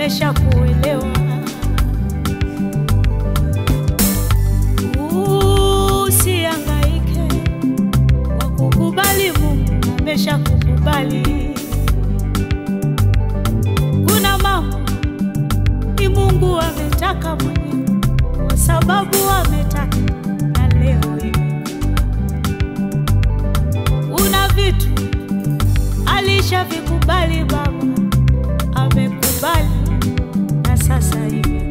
ameshakuelewa. Usihangaike kwa kukubali, Mungu ameshakukubali. Kuna mambo ni Mungu ametaka mwenyewe, kwa sababu ametaka na leo hivi. Kuna vitu alishavikubali Baba, amekubali na sasa hivi.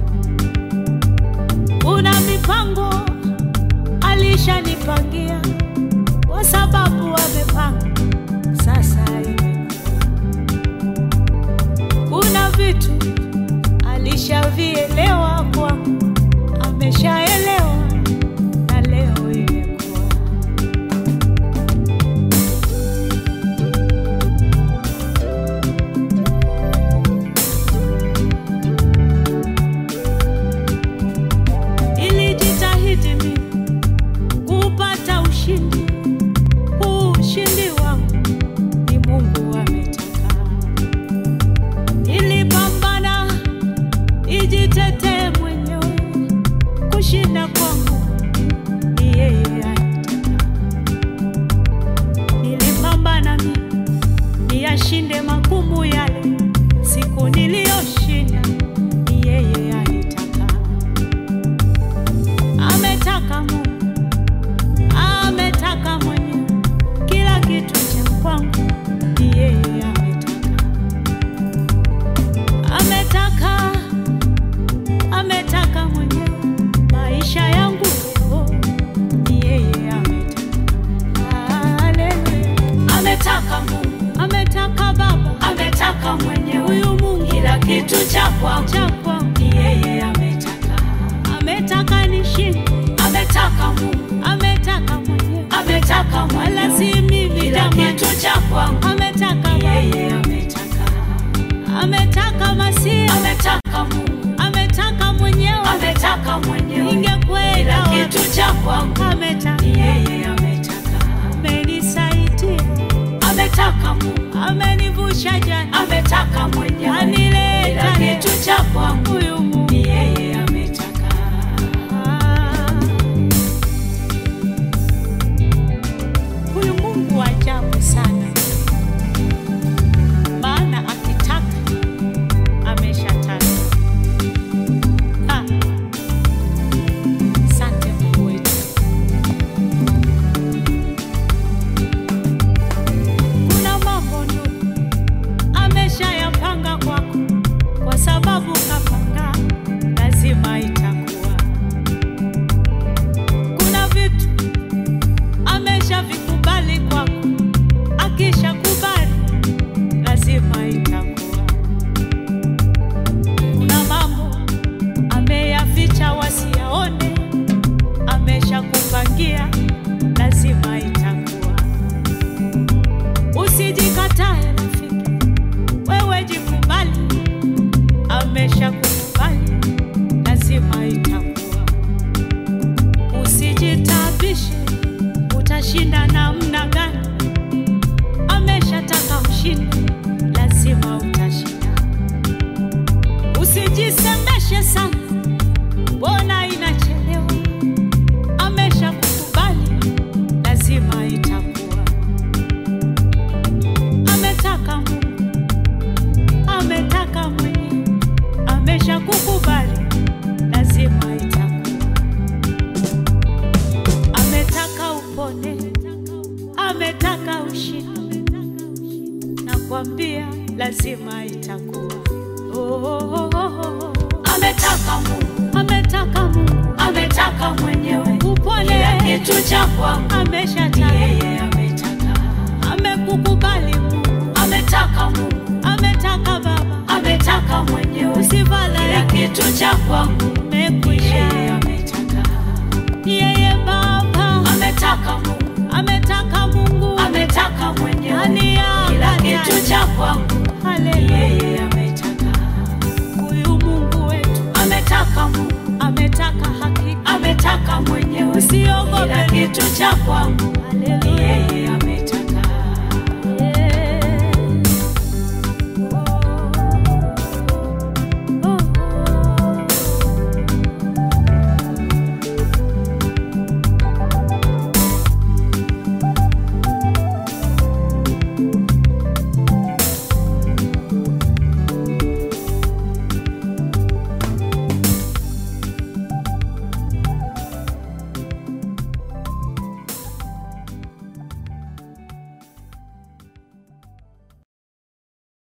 Kuna mipango alishanipangia, kwa sababu amepanga sasa hivi. Kuna vitu alishavielewa kwangu, ameshaelewa na leo hivi. Nilijitahidi mimi kupata ushindi, ushindi wangu ni Mungu ametaka. Nilipambana nijitetee mwenyewe, kushinda kwangu ni yeye anataka. Nilipambana mimi niyashinde magumu yale, siku niliyoshinda ni yeye anataka. Ametaka Mungu, ametaka mwenyewe, kila kitu cha kwangu ni yeye ametaka. Ametaka, ametaka mwenyewe, maisha yangu leo ni yeye ametaka. Haleluya. Ametaka Mungu, ametaka Baba, ametaka mwenyewe, huyu Mungu, kila kitu cha kwangu ni yeye ametaka. Ametaka nishinde, ametaka Mungu, ametaka mwenyewe, ametaka wala si mimi, kila kitu cha kwangu ametaka yeye ametaka. Ametaka Masia, ametaka Mungu, ametaka mwenyewe, ametaka mwenyewe, ingekwenda kila kitu cha kwangu ametaka yeye ametaka. Amenisaidia, ametaka Mungu, amenivusha jana, ametaka mwenyewe, anileta kila kitu cha kwangu huyu Mungu yeye ametaka. Huyu Mungu wa ajabu sana, maana akitaka ameshataka. Asante Mungu wetu. Kuna mambo ndugu ameshayapanga kwako, kwa sababu kapanga lazima itakuwa. Kuna vitu ameshavikubali kwako, akishakubali lazima itakuwa. Kuna mambo ameyaficha wasiyaone, ameshakupangia lazima itakuwa. Usijikatae rafiki, wewe jikubali, ameshakukubali lazima itakuwa. Usijitabishe utashinda namna gani, ameshataka ushinde lazima utashinda. Usijisemeshe sana, mbona inachelewa, ameshakukubali lazima itakuwa. Ametaka Mungu, ametaka mwenyewe, ameshakukubali lazima itakuwa. Ametaka upone, ametaka ushinde, nakwambia lazima itakuwa. Ametaka Mungu, ametaka Mungu, ametaka mwenyewe, upone kila kitu cha kwangu ameshataka yeye ametaka. Amekukubali Mungu, ametaka Mungu, ametaka Baba, ametaka mwenyewe, usifadhaike, kila kitu cha kwangu umekwisha yeye ametaka. Yeye Baba ametaka Mungu, ametaka Mungu, ametaka mwenyewe, kila kitu cha kwangu yeye ametaka. Huyu Mungu wetu ametaka Mungu, ametaka hakika, ametaka mwenyewe, usiogope, kila kitu cha kwangu yeye